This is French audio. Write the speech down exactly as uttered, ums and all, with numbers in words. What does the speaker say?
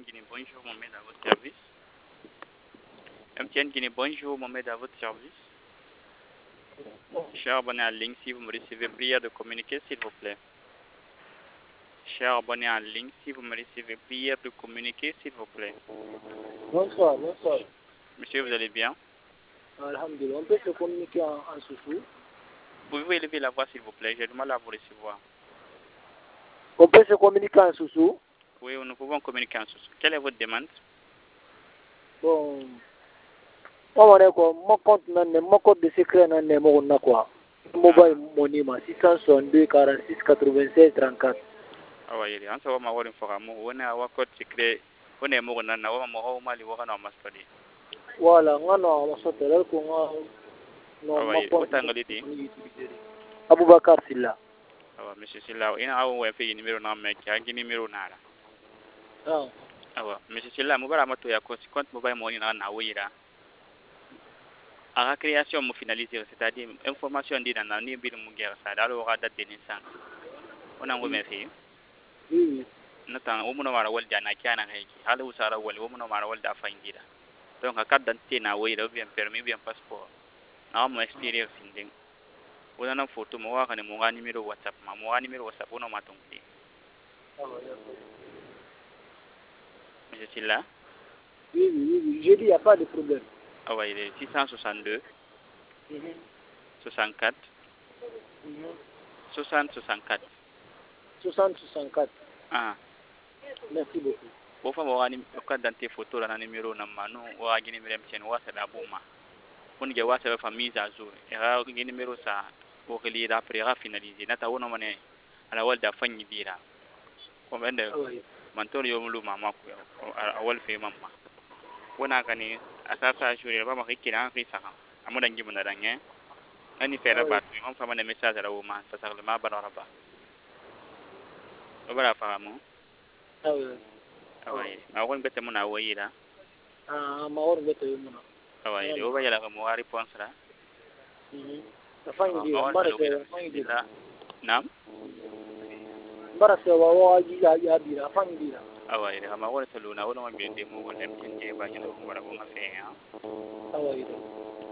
Guinée, bonjour, Mohamed, à votre service. M T N Guinée, bonjour, Mohamed, à votre service. Cher abonné en ligne, si vous me recevez, prière de communiquer, s'il vous plaît. Cher abonné en ligne, si vous me recevez, prière de communiquer, s'il vous plaît. Bonsoir, bonsoir. Monsieur, vous allez bien? Alhamdulillah, on peut se communiquer en, en soussou. Pouvez-vous élever la voix, s'il vous plaît? J'ai du mal à vous recevoir. On peut se communiquer en soussou. Oui, nous pouvons communiquer en soussou. Quelle est votre demande? Bon, moi, mon compte, mon compte de secret, n'est pas quoi. Mobile money, six cent soixante-deux, quarante-six, quatre-vingt-seize, trente-quatre. Ah oui, on se voit ma voix information. On a un code secret. On est mort dans la mort au Mali, on a un masque. Voilà, on a un sotel qu'on a. Ah oui, où t'as Aboubakar Silla. Ah oui, monsieur Silla, il y a un fait numéro non mais qui a un numéro nara. Ah. Ah oui, monsieur Silla, moi voilà, moi tu as conséquent mobile money na na ouira. À la création, me finaliser, c'est-à-dire information dit dans la nuit bir munger ça, dans le rat date de naissance. On a un remercié. Oui. Nathan, au moment où il y a un kiana heki, halu sara wali, au moment où il y a findira. Donc à carte d'identité na ouira, bien permis, bien passeport. Na mon expérience inding. On a une photo, moi, quand on a un numéro WhatsApp, moi, un numéro WhatsApp, on a un tonglé. Monsieur Silla? Oui, oui, oui, j'ai dit, il n'y a pas de problème. Ah oui, il est six cent soixante-deux, Mm-hmm. soixante-quatre, Mm-hmm. soixante, soixante-quatre. soixante, soixante-quatre. Ah. Merci beaucoup. Bon, fois, moi, quand dans tes photos, là, numéro, na manu, ou à guiné, même tiens, ou à c'est d'abord, ma. On y a ou à c'est famille à jour. Et à guiné, numéro, ça, pour que l'ira après, à finaliser. Nata, ou non, mané, à la wall de fin, y dira. Comme un de, mentor, yo, mulu, maman, à wall fait, maman. On a gagné, à ça, ça, je vais pas me récupérer un risque, à mon angi, mon araignée. Ani fera bat, on fait un message à la woman, ça, ça, le ma baraba. Obara, famo. Ah oui. Ah oui, ma one bête mon away là. Ah, ma ordre bête yo mona. Ah oui, on va y aller comme moi réponse là. Mhm. Afan Ah, di, ma one mbara le se, wira. afan di. Là, nam. Mbara se wa wa ji ya ya bi, afan di. Ah oui, ma one se luna, on va bien démo, on aime bien dire, bah, il y a un peu de bon affaire. Ah oui.